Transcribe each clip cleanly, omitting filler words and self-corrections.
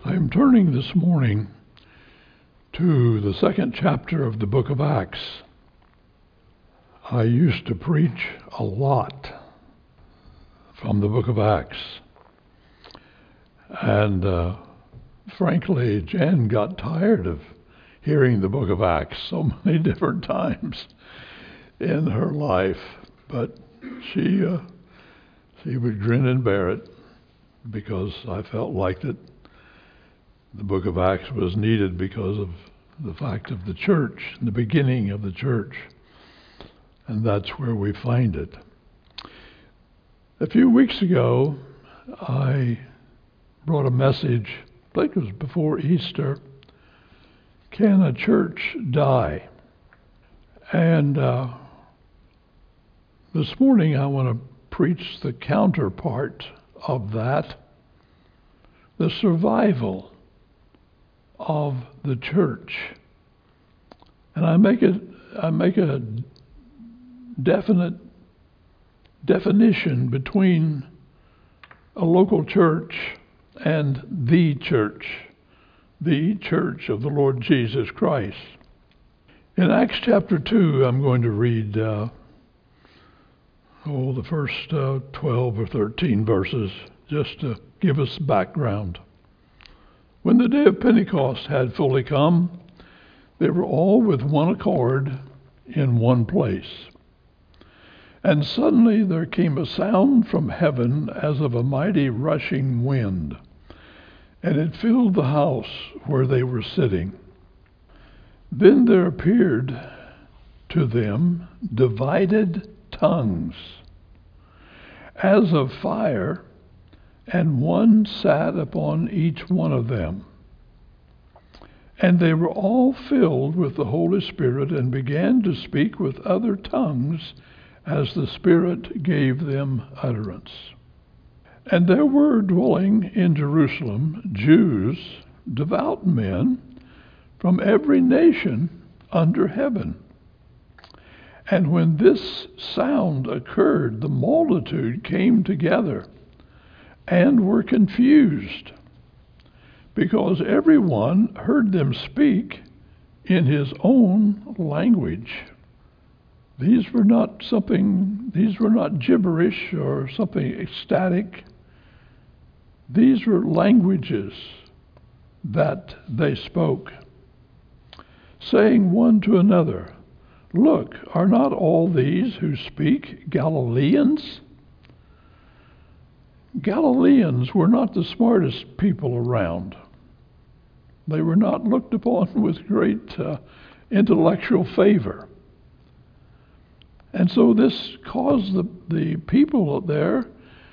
I'm turning this morning to the second chapter of the book of Acts. I used to preach a lot from the book of Acts. And frankly, Jen got tired of hearing the book of Acts so many different times in her life. But she would grin and bear it because I felt like that the book of Acts was needed because of the fact of the church, the beginning of the church. And that's where we find it. A few weeks ago, I brought a message, I think it was before Easter, Can a Church Die? And this morning I want to preach the counterpart of that, the survival of the church. And I make a definite definition between a local church and the church of the Lord Jesus Christ. In Acts chapter 2, I'm going to read the first 12 or 13 verses, just to give us background. When the day of Pentecost had fully come, they were all with one accord in one place. And suddenly there came a sound from heaven as of a mighty rushing wind, and it filled the house where they were sitting. Then there appeared to them divided tongues, as of fire, and one sat upon each one of them. And they were all filled with the Holy Spirit and began to speak with other tongues as the Spirit gave them utterance. And there were dwelling in Jerusalem Jews, devout men, from every nation under heaven. And when this sound occurred, the multitude came together and were confused, because everyone heard them speak in his own language. These were not gibberish or something ecstatic. These were languages that they spoke, saying one to another, Look, are not all these who speak Galileans? Galileans were not the smartest people around. They were not looked upon with great intellectual favor. And so this caused the people there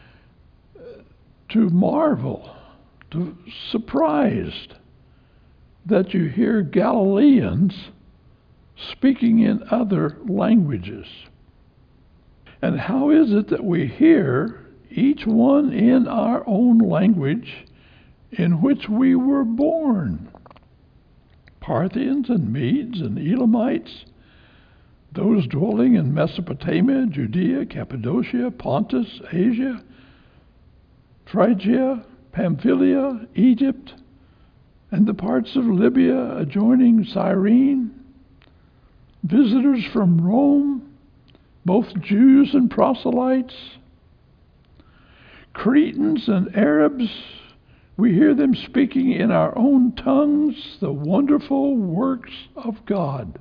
to marvel, to surprised that you hear Galileans speaking in other languages. And how is it that we hear each one in our own language in which we were born? Parthians and Medes and Elamites, those dwelling in Mesopotamia, Judea, Cappadocia, Pontus, Asia, Phrygia, Pamphylia, Egypt, and the parts of Libya adjoining Cyrene, visitors from Rome, both Jews and proselytes, Cretans and Arabs, we hear them speaking in our own tongues the wonderful works of God.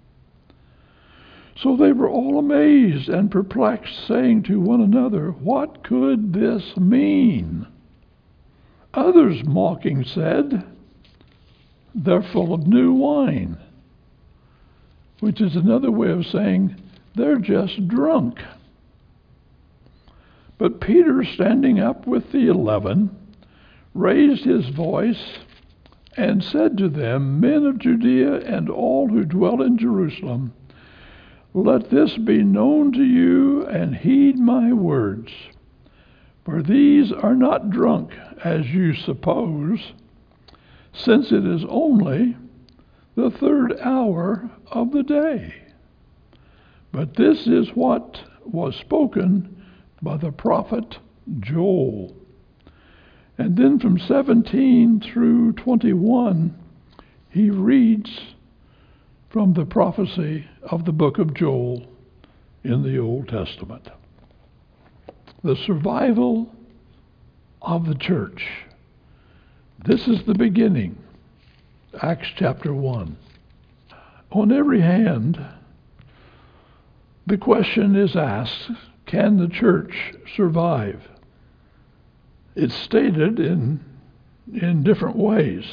So they were all amazed and perplexed, saying to one another, What could this mean? Others mocking said, They're full of new wine, which is another way of saying they're just drunk. But Peter, standing up with the 11, raised his voice and said to them, Men of Judea and all who dwell in Jerusalem, let this be known to you, and heed my words. For these are not drunk, as you suppose, since it is only the third hour of the day. But this is what was spoken by the prophet Joel. And then from 17 through 21, he reads from the prophecy of the book of Joel in the Old Testament. The survival of the church. This is the beginning. Acts chapter 1. On every hand, the question is asked, can the church survive? It's stated in different ways.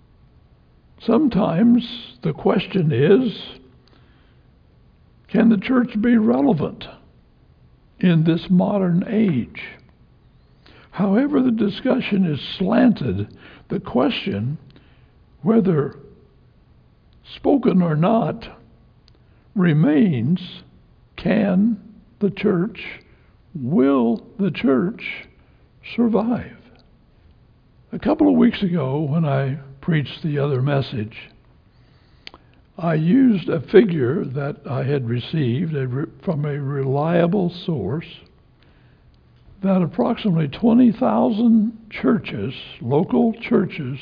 Sometimes the question is, can the church be relevant in this modern age? However the discussion is slanted, the question, whether spoken or not, remains, can the church, will the church survive? A couple of weeks ago, when I preached the other message, I used a figure that I had received from a reliable source that approximately 20,000 churches, local churches,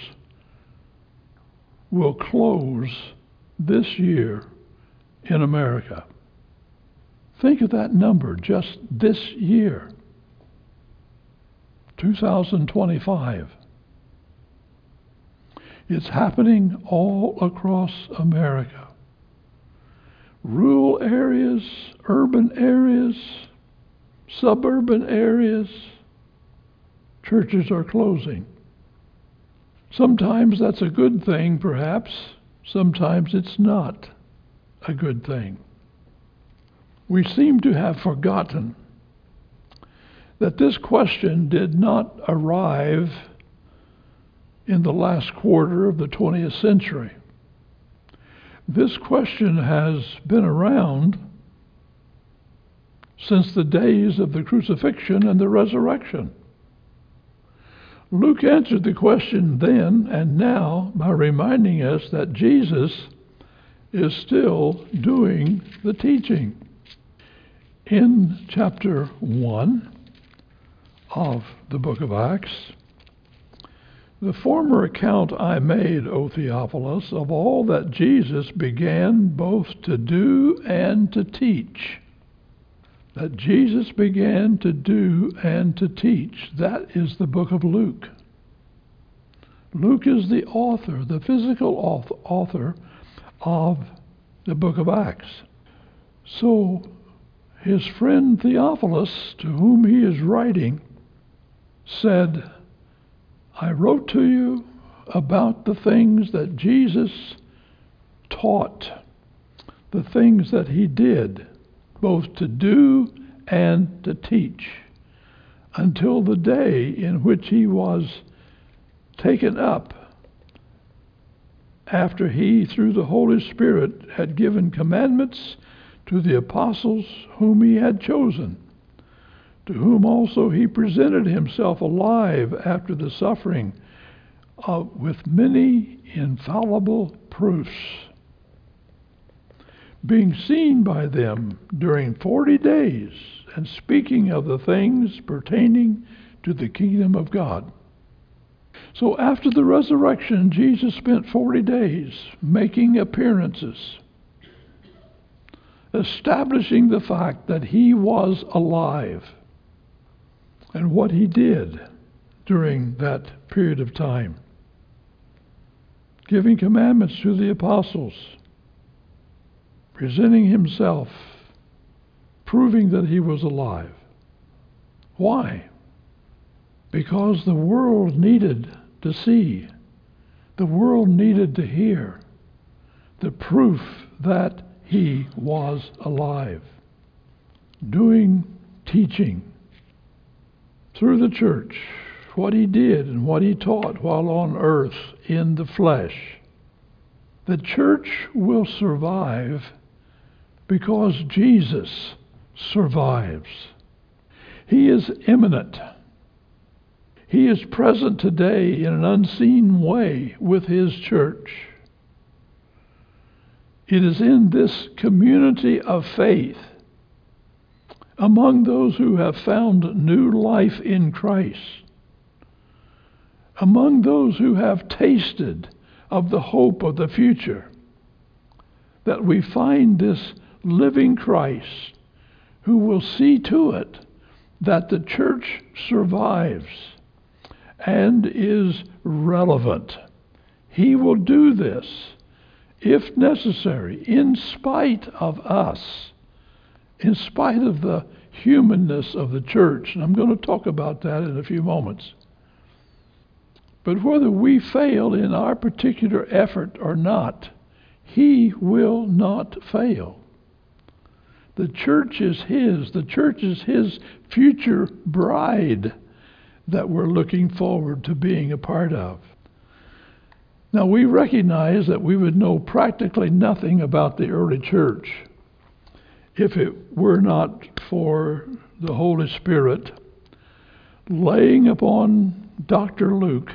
will close this year in America. Think of that number just this year, 2025. It's happening all across America. Rural areas, urban areas, suburban areas, churches are closing. Sometimes that's a good thing, perhaps. Sometimes it's not a good thing. We seem to have forgotten that this question did not arrive in the last quarter of the 20th century. This question has been around since the days of the crucifixion and the resurrection. Luke answered the question then and now by reminding us that Jesus is still doing the teaching. In chapter 1 of the book of Acts, the former account I made, O Theophilus, of all that Jesus began both to do and to teach. That Jesus began to do and to teach. That is the book of Luke. Luke is the author, the physical author of the book of Acts. So his friend Theophilus, to whom he is writing, said, I wrote to you about the things that Jesus taught, the things that he did, both to do and to teach, until the day in which he was taken up, after he, through the Holy Spirit, had given commandments to the apostles whom he had chosen, to whom also he presented himself alive after the suffering with many infallible proofs, being seen by them during 40 days, and speaking of the things pertaining to the kingdom of God. So after the resurrection, Jesus spent 40 days making appearances, establishing the fact that he was alive and what he did during that period of time, giving commandments to the apostles, presenting himself, proving that he was alive. Why? Because the world needed to see, the world needed to hear the proof that he was alive, doing teaching through the church, what he did and what he taught while on earth in the flesh. The church will survive because Jesus survives. He is immanent. He is present today in an unseen way with his church. It is in this community of faith, among those who have found new life in Christ, among those who have tasted of the hope of the future, that we find this living Christ who will see to it that the church survives and is relevant. He will do this, if necessary, in spite of us, in spite of the humanness of the church. And I'm going to talk about that in a few moments. But whether we fail in our particular effort or not, He will not fail. The church is His. The church is His future bride that we're looking forward to being a part of. Now, we recognize that we would know practically nothing about the early church if it were not for the Holy Spirit laying upon Dr. Luke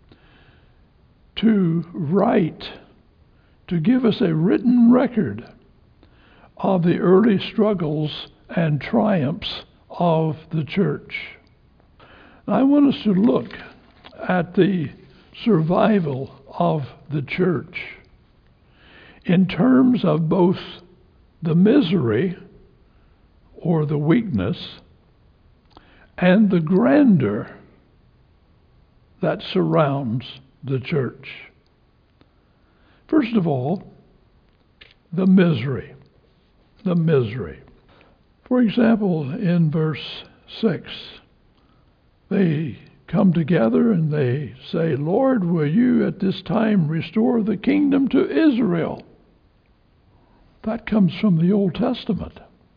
to write, to give us a written record of the early struggles and triumphs of the church. I want us to look at the survival of the church in terms of both the misery or the weakness and the grandeur that surrounds the church. First of all, the misery. The misery. For example, in verse 6, they come together and they say, Lord, will you at this time restore the kingdom to Israel? That comes from the Old Testament.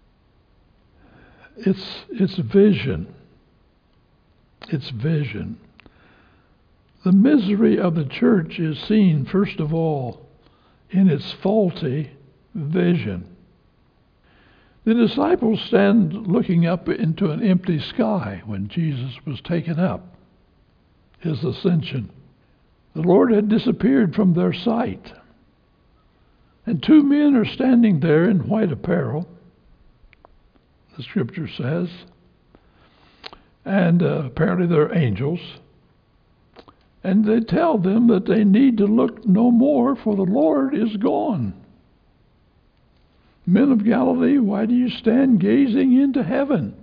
It's vision. It's vision. The misery of the church is seen, first of all, in its faulty vision. The disciples stand looking up into an empty sky when Jesus was taken up, his ascension. The Lord had disappeared from their sight. And two men are standing there in white apparel, the scripture says. And apparently they're angels. And they tell them that they need to look no more, for the Lord is gone. Men of Galilee, why do you stand gazing into heaven?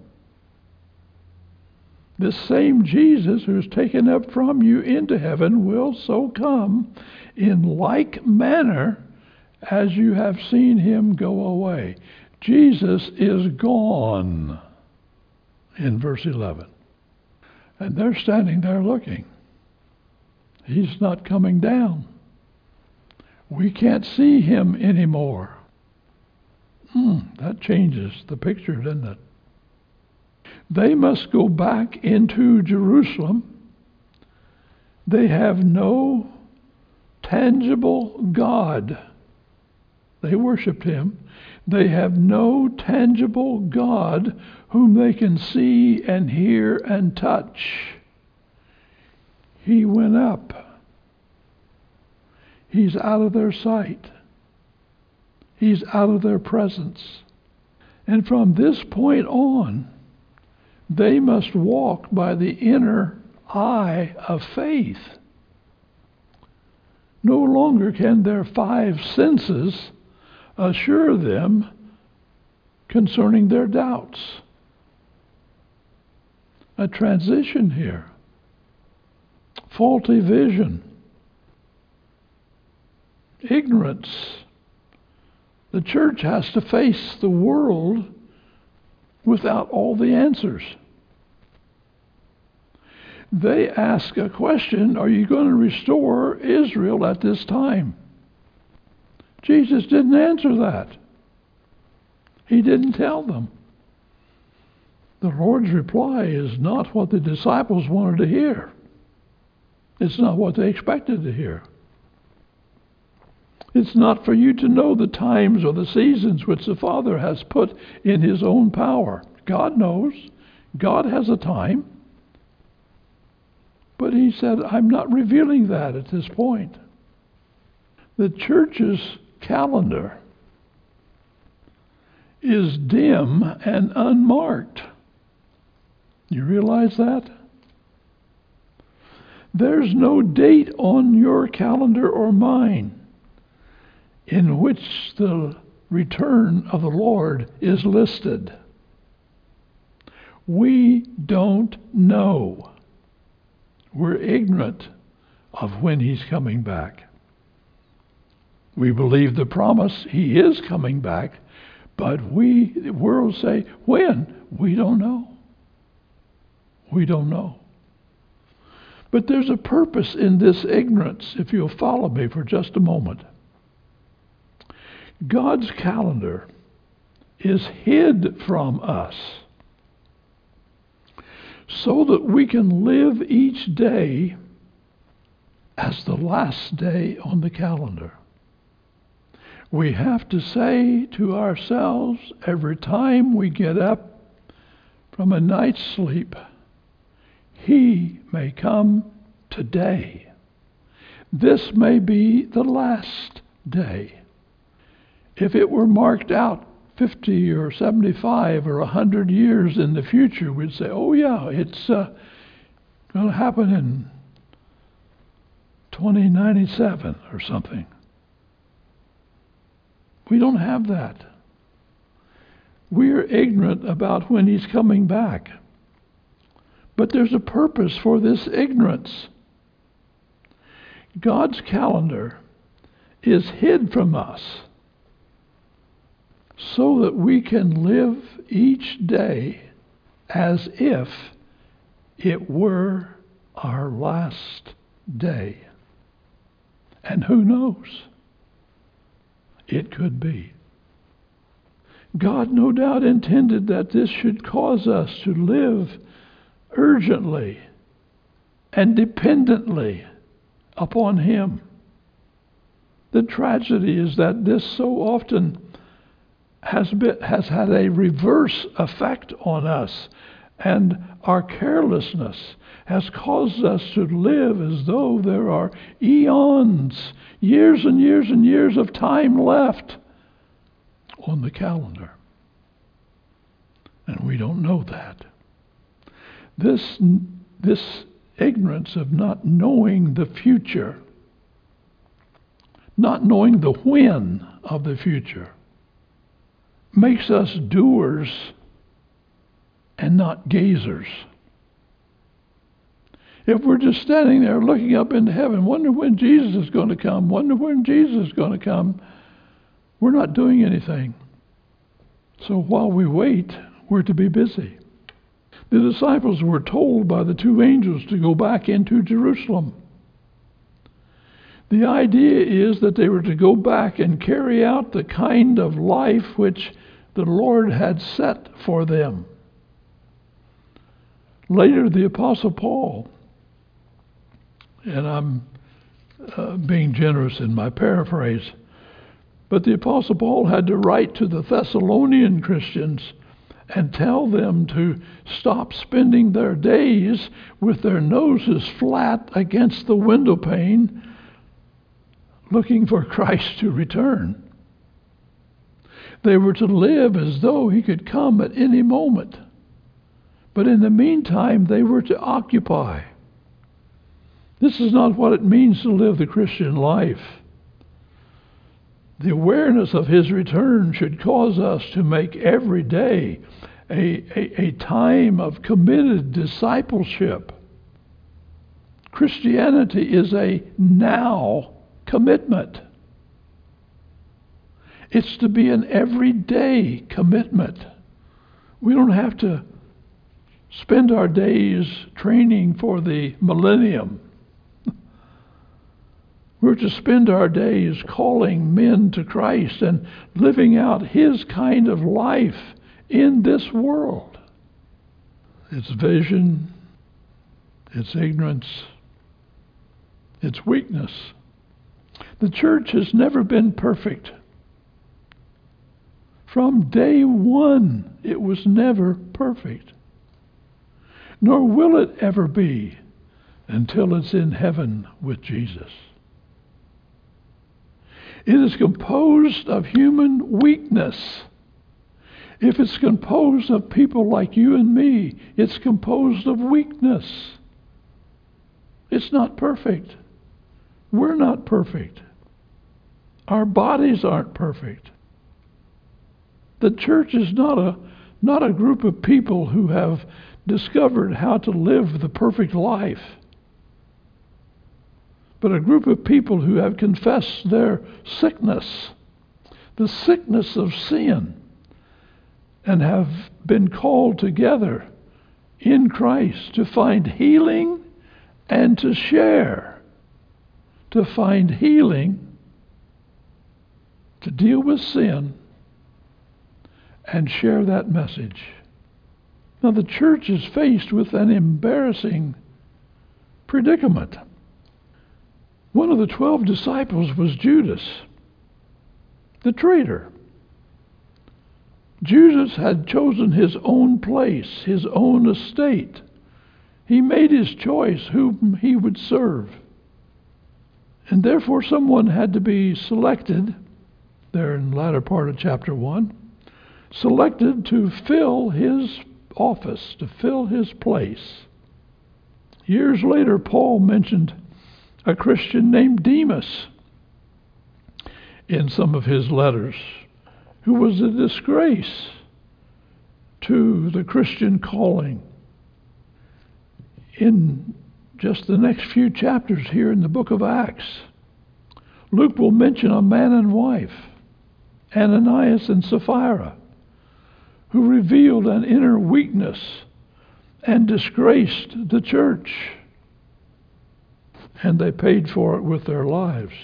This same Jesus who is taken up from you into heaven will so come in like manner as you have seen him go away. Jesus is gone in verse 11. And they're standing there looking. He's not coming down. We can't see him anymore. That changes the picture, doesn't it? They must go back into Jerusalem. They have no tangible God. They worshiped him. They have no tangible God whom they can see and hear and touch. He went up. He's out of their sight. He's out of their presence. And from this point on, they must walk by the inner eye of faith. No longer can their five senses assure them concerning their doubts. A transition here. Faulty vision. Ignorance. The church has to face the world without all the answers. They ask a question, are you going to restore Israel at this time? Jesus didn't answer that. He didn't tell them. The Lord's reply is not what the disciples wanted to hear. It's not what they expected to hear. It's not for you to know the times or the seasons which the Father has put in his own power. God knows. God has a time. But he said, I'm not revealing that at this point. The church's calendar is dim and unmarked. You realize that? There's no date on your calendar or mine in which the return of the Lord is listed. We don't know. We're ignorant of when he's coming back. We believe the promise he is coming back, but the world say, when? We don't know. We don't know. But there's a purpose in this ignorance, if you'll follow me for just a moment. God's calendar is hid from us so that we can live each day as the last day on the calendar. We have to say to ourselves every time we get up from a night's sleep, he may come today. This may be the last day. If it were marked out 50 or 75 or 100 years in the future, we'd say, oh yeah, it's going to happen in 2097 or something. We don't have that. We're ignorant about when he's coming back. But there's a purpose for this ignorance. God's calendar is hid from us so that we can live each day as if it were our last day. And who knows? It could be. God no doubt intended that this should cause us to live urgently and dependently upon him. The tragedy is that this so often has had a reverse effect on us, and our carelessness has caused us to live as though there are eons, years and years and years of time left on the calendar. And we don't know that. This ignorance of not knowing the future, not knowing the when of the future, makes us doers and not gazers. If we're just standing there looking up into heaven, wonder when Jesus is going to come, wonder when Jesus is going to come, we're not doing anything. So while we wait, we're to be busy. The disciples were told by the two angels to go back into Jerusalem. The idea is that they were to go back and carry out the kind of life which the Lord had set for them. Later, the Apostle Paul, and I'm being generous in my paraphrase, but the Apostle Paul had to write to the Thessalonian Christians and tell them to stop spending their days with their noses flat against the window pane looking for Christ to return. They were to live as though he could come at any moment. But in the meantime, they were to occupy. This is not what it means to live the Christian life. The awareness of his return should cause us to make every day a time of committed discipleship. Christianity is a now commitment. It's to be an everyday commitment. We don't have to spend our days training for the millennium. We're to spend our days calling men to Christ and living out his kind of life in this world. It's vision, it's ignorance, it's weakness. The church has never been perfect. From day one, it was never perfect. Nor will it ever be until it's in heaven with Jesus. It is composed of human weakness. If it's composed of people like you and me, it's composed of weakness. It's not perfect. We're not perfect. Our bodies aren't perfect. The church is not a group of people who have discovered how to live the perfect life, but a group of people who have confessed their sickness, the sickness of sin, and have been called together in Christ to find healing and to share, to find healing, to deal with sin, and share that message. Now the church is faced with an embarrassing predicament. One of the 12 disciples was Judas, the traitor. Judas had chosen his own place, his own estate. He made his choice whom he would serve. And therefore someone had to be selected, there in the latter part of chapter 1, selected to fill his office, to fill his place. Years later, Paul mentioned a Christian named Demas in some of his letters, who was a disgrace to the Christian calling. In just the next few chapters here in the book of Acts, Luke will mention a man and wife, Ananias and Sapphira, who revealed an inner weakness and disgraced the church. And they paid for it with their lives.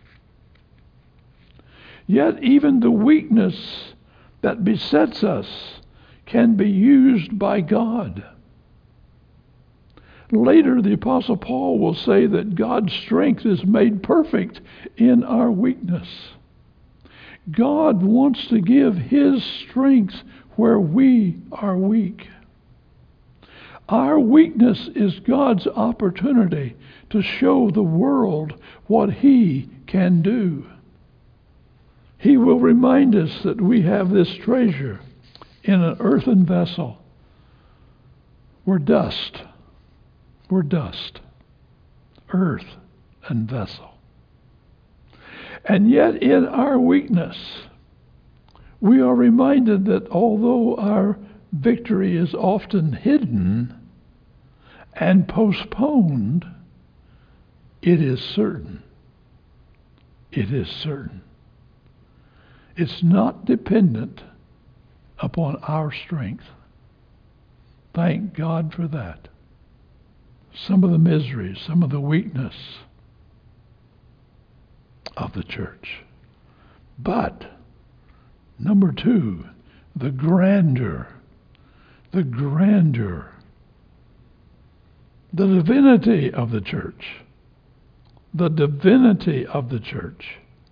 Yet even the weakness that besets us can be used by God. Later, the Apostle Paul will say that God's strength is made perfect in our weakness. God wants to give His strength where we are weak. Our weakness is God's opportunity to show the world what He can do. He will remind us that we have this treasure in an earthen vessel. We're dust. We're dust. Earth and vessel. And yet in our weakness, we are reminded that although our victory is often hidden and postponed, it is certain. It is certain. It's not dependent upon our strength. Thank God for that. Some of the miseries, some of the weakness of the church. But, number 2, the grandeur, the divinity of the church. The divinity of the church.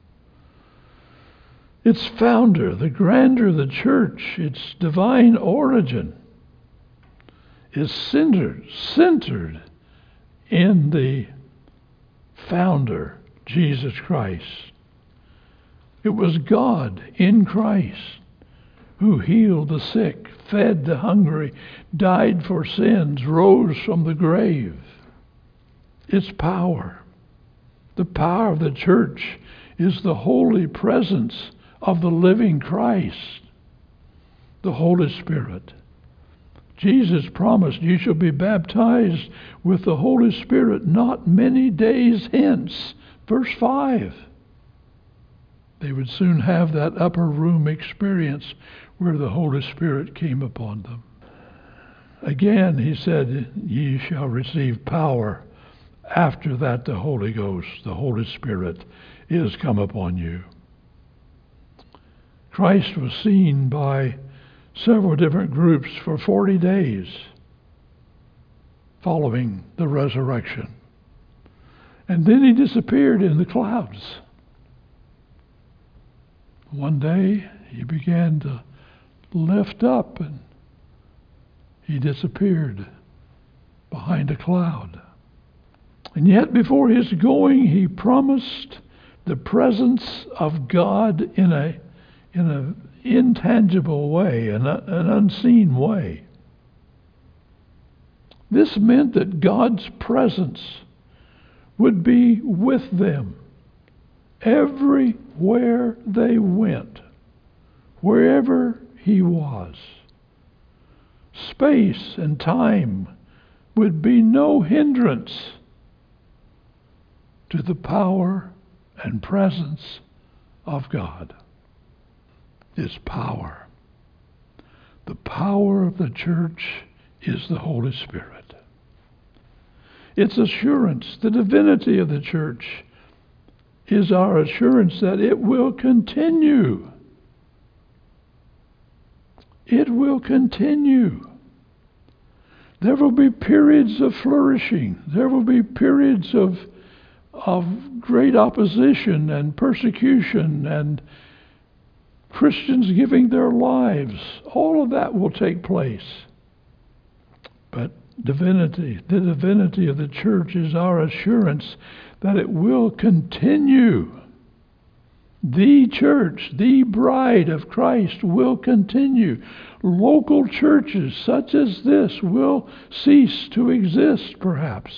Its founder, the grandeur of the church, its divine origin, is centered in the founder, Jesus Christ. It was God in Christ who healed the sick, fed the hungry, died for sins, rose from the grave. Its power, the power of the church, is the holy presence of the living Christ, the Holy Spirit. Jesus promised, "You shall be baptized with the Holy Spirit not many days hence." Verse 5. They would soon have that upper room experience where the Holy Spirit came upon them. Again, he said, "Ye shall receive power. After that, the Holy Ghost, the Holy Spirit, is come upon you." Christ was seen by several different groups for 40 days following the resurrection. And then he disappeared in the clouds. One day he began to lift up and he disappeared behind a cloud. And yet before his going, he promised the presence of God in an intangible way, an unseen way. This meant that God's presence would be with them everywhere they went, wherever he was. Space and time would be no hindrance to the power and presence of God. His power. The power of the church is the Holy Spirit. Its assurance, the divinity of the church, is our assurance that it will continue. It will continue. There will be periods of flourishing. There will be periods of great opposition and persecution and Christians giving their lives. All of that will take place. But divinity, the divinity of the church is our assurance that it will continue. The church, the bride of Christ, will continue. Local churches such as this will cease to exist, perhaps.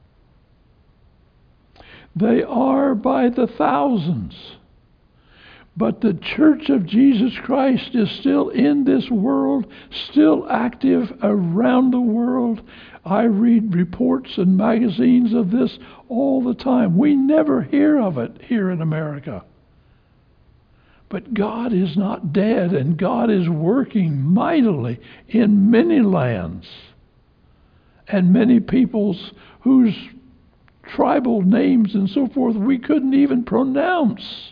They are by the thousands. But the Church of Jesus Christ is still in this world, still active around the world. I read reports and magazines of this all the time. We never hear of it here in America. But God is not dead, and God is working mightily in many lands and many peoples whose tribal names and so forth we couldn't even pronounce.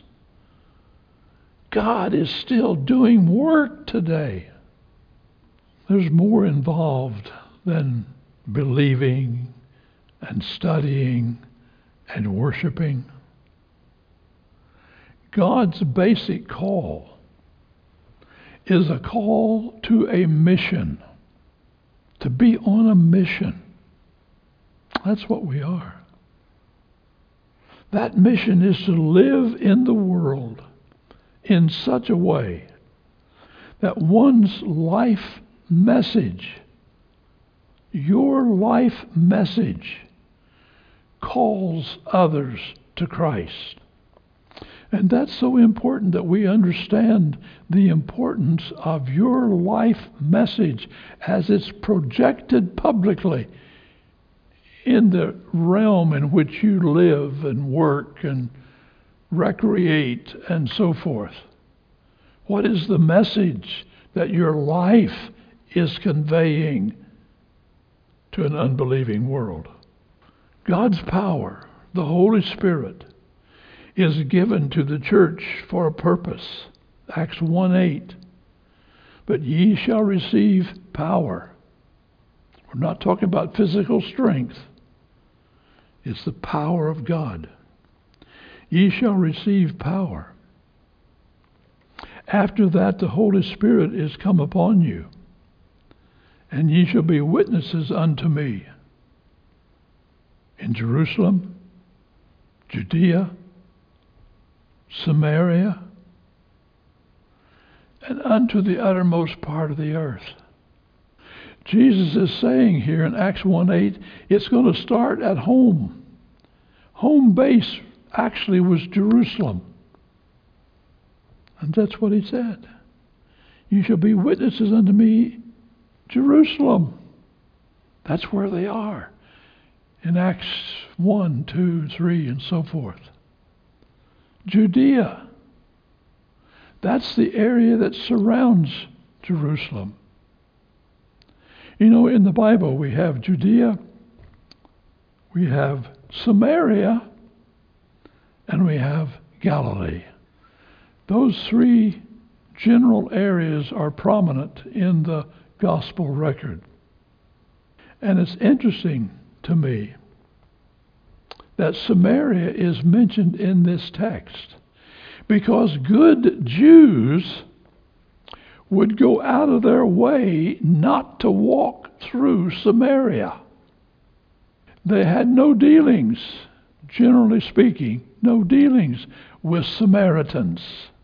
God is still doing work today. There's more involved than believing and studying and worshiping. God's basic call is a call to a mission, to be on a mission. That's what we are. That mission is to live in the world in such a way that one's life message, your life message, calls others to Christ. And that's so important that we understand the importance of your life message as it's projected publicly in the realm in which you live and work and recreate and so forth. What is the message that your life is conveying to an unbelieving world? God's power, the Holy Spirit, is given to the church for a purpose. Acts 1:8. But ye shall receive power. We're not talking about physical strength. It's the power of God. Ye shall receive power. After that, the Holy Spirit is come upon you, and ye shall be witnesses unto me in Jerusalem, Judea, Samaria, and unto the uttermost part of the earth. Jesus is saying here in Acts 1:8, it's going to start at home. Home base actually was Jerusalem. And that's what he said. You shall be witnesses unto me, Jerusalem. That's where they are. In Acts 1, 2, 3, and so forth. Judea. That's the area that surrounds Jerusalem. You know, in the Bible we have Judea, we have Samaria, and we have Galilee. Those three general areas are prominent in the gospel record. And it's interesting to me that Samaria is mentioned in this text because good Jews would go out of their way not to walk through Samaria. They had no dealings, generally speaking, no dealings with Samaritans.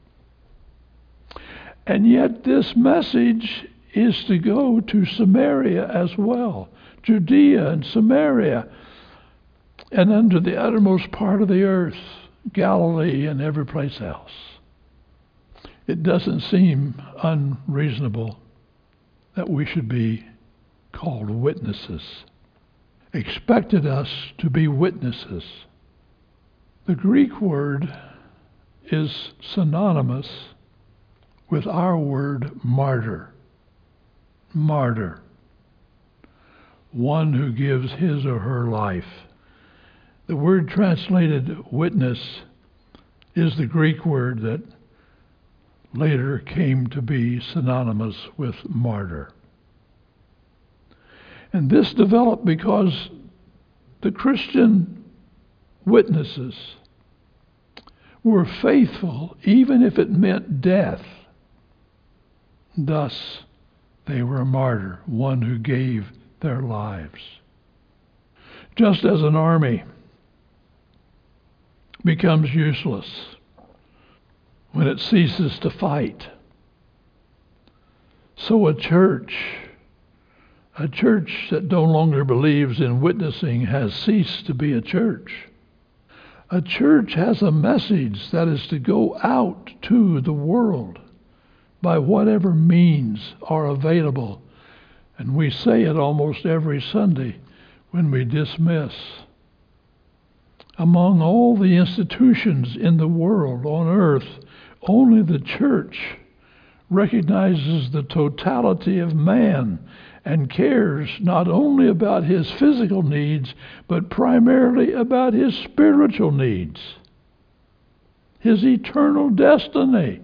And yet this message is to go to Samaria as well. Judea and Samaria. and unto the uttermost part of the earth, Galilee and every place else. It doesn't seem unreasonable that we should be called witnesses. Expected us to be witnesses. The Greek word is synonymous with our word martyr. Martyr. One who gives his or her life. The word translated witness is the Greek word that later came to be synonymous with martyr. And this developed because the Christian witnesses were faithful even if it meant death. Thus, they were a martyr, one who gave their lives. Just as an army becomes useless when it ceases to fight, so a church that no longer believes in witnessing has ceased to be a church. A church has a message that is to go out to the world by whatever means are available. And we say it almost every Sunday when we dismiss. Among all the institutions in the world, on earth, only the church recognizes the totality of man and cares not only about his physical needs, but primarily about his spiritual needs, his eternal destiny.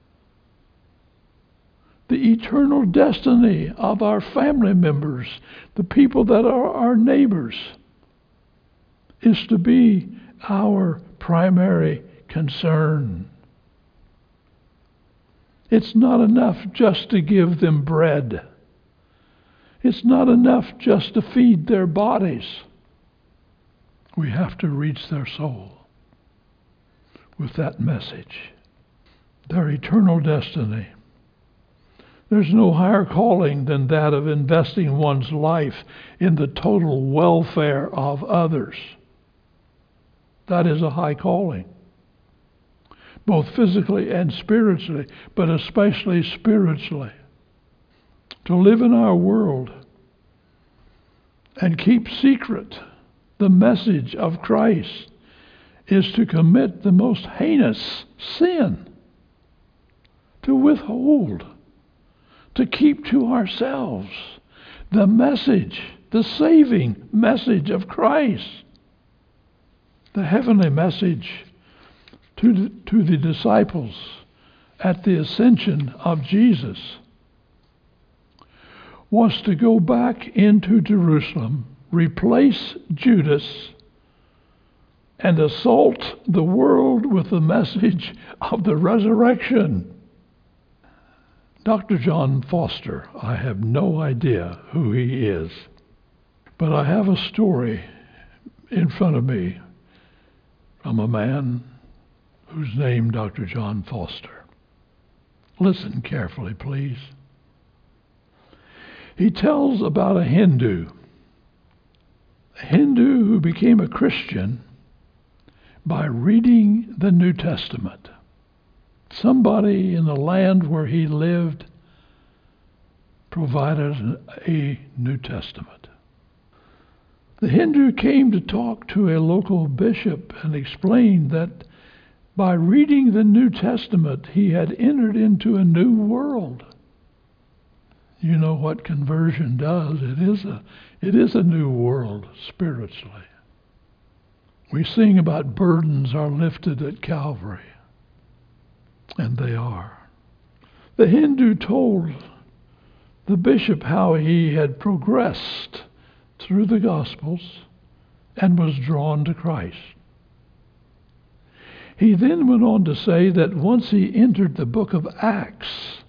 The eternal destiny of our family members, the people that are our neighbors, is to be our primary concern. It's not enough just to give them bread. It's not enough just to feed their bodies. We have to reach their soul with that message, their eternal destiny. There's no higher calling than that of investing one's life in the total welfare of others. That is a high calling, both physically and spiritually, but especially spiritually. To live in our world and keep secret the message of Christ is to commit the most heinous sin. To withhold, to keep to ourselves the message, the saving message of Christ, the heavenly message to the disciples at the ascension of Jesus, was to go back into Jerusalem, replace Judas, and assault the world with the message of the resurrection. Dr. John Foster, I have no idea who he is, but I have a story in front of me from a man who's named Dr. John Foster. Listen carefully, please. He tells about a Hindu who became a Christian by reading the New Testament. Somebody in the land where he lived provided a New Testament. The Hindu came to talk to a local bishop and explained that by reading the New Testament, he had entered into a new world. You know what conversion does. It is a new world spiritually. We sing about burdens are lifted at Calvary, and they are. The Hindu told the bishop how he had progressed through the Gospels and was drawn to Christ. He then went on to say that once he entered the book of Acts,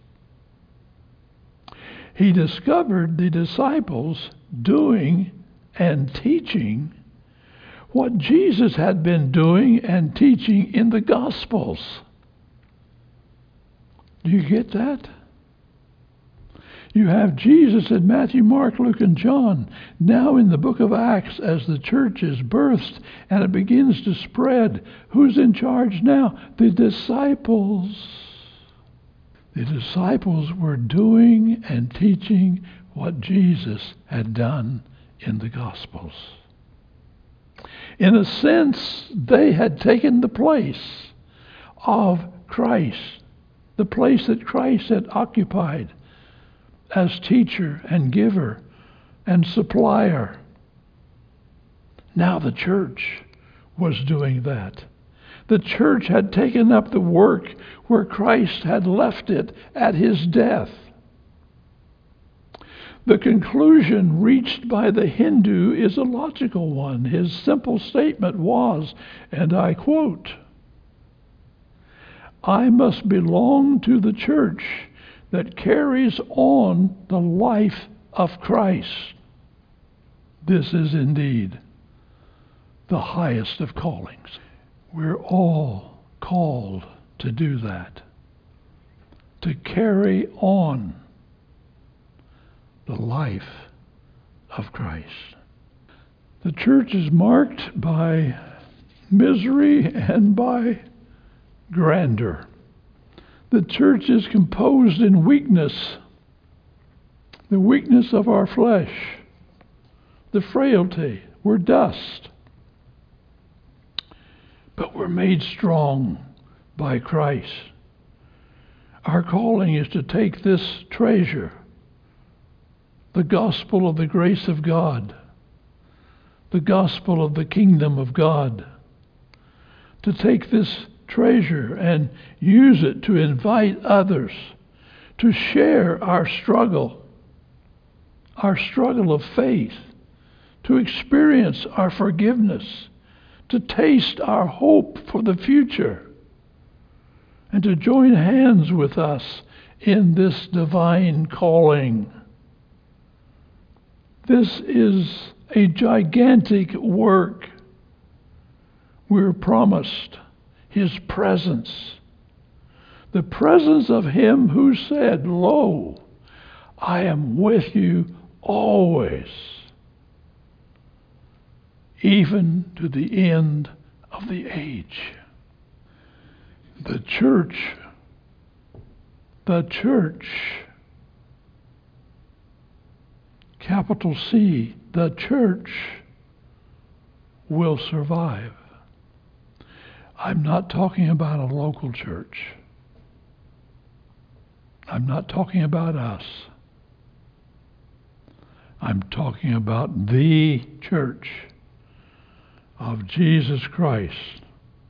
he discovered the disciples doing and teaching what Jesus had been doing and teaching in the Gospels. Do you get that? You have Jesus in Matthew, Mark, Luke, and John. Now in the book of Acts, as the church is birthed and it begins to spread, who's in charge now? The disciples. The disciples were doing and teaching what Jesus had done in the Gospels. In a sense, they had taken the place of Christ, the place that Christ had occupied as teacher and giver and supplier. Now the church was doing that. The church had taken up the work where Christ had left it at his death. The conclusion reached by the Hindu is a logical one. His simple statement was, and I quote, "I must belong to the church that carries on the life of Christ." This is indeed the highest of callings. We're all called to do that, to carry on the life of Christ. The church is marked by misery and by grandeur. The church is composed in weakness, the weakness of our flesh, the frailty. We're dust. But we're made strong by Christ. Our calling is to take this treasure, the gospel of the grace of God, the gospel of the kingdom of God, to take this treasure and use it to invite others to share our struggle of faith, to experience our forgiveness, to taste our hope for the future, and to join hands with us in this divine calling. This is a gigantic work. We're promised his presence, the presence of him who said, "Lo, I am with you always, even to the end of the age." The church, capital C, the church will survive. I'm not talking about a local church. I'm not talking about us. I'm talking about the church of Jesus Christ.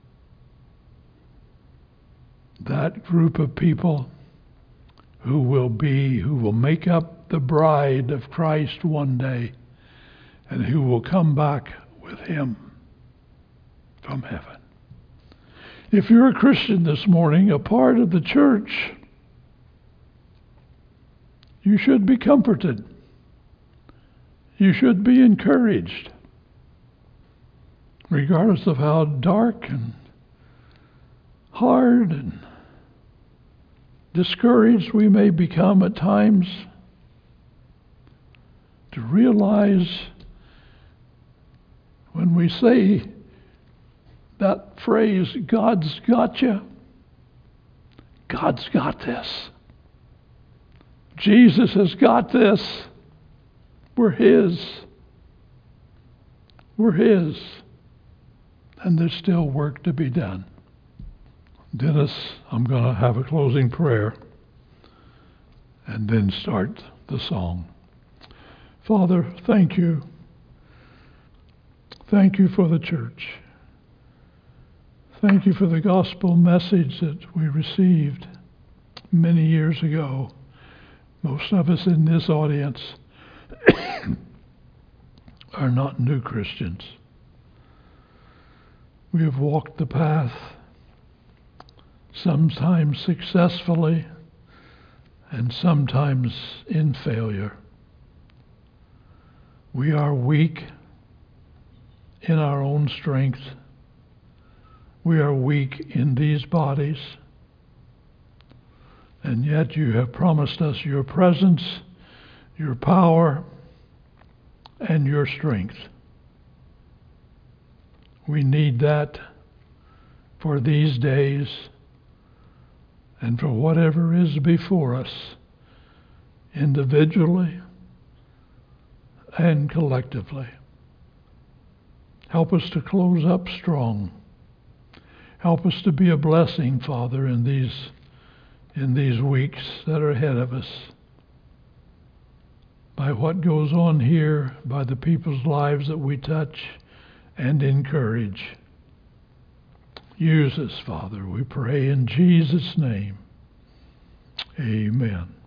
That group of people who will make up the bride of Christ one day, and who will come back with him from heaven. If you're a Christian this morning, a part of the church, you should be comforted. You should be encouraged, regardless of how dark and hard and discouraged we may become at times, to realize when we say that phrase, "God's got you," God's got this. Jesus has got this. We're his. We're his. And there's still work to be done. Dennis, I'm going to have a closing prayer and then start the song. Father, thank you. Thank you for the church. Thank you for the gospel message that we received many years ago. Most of us in this audience are not new Christians. We have walked the path, sometimes successfully and sometimes in failure. We are weak in our own strength. We are weak in these bodies. And yet you have promised us your presence your power, and your strength. We need that for these days and for whatever is before us, individually and collectively. Help us to close up strong. Help us to be a blessing, Father, in these weeks that are ahead of us. By what goes on here, by the people's lives that we touch and encourage. Use us, Father, we pray in Jesus' name. Amen.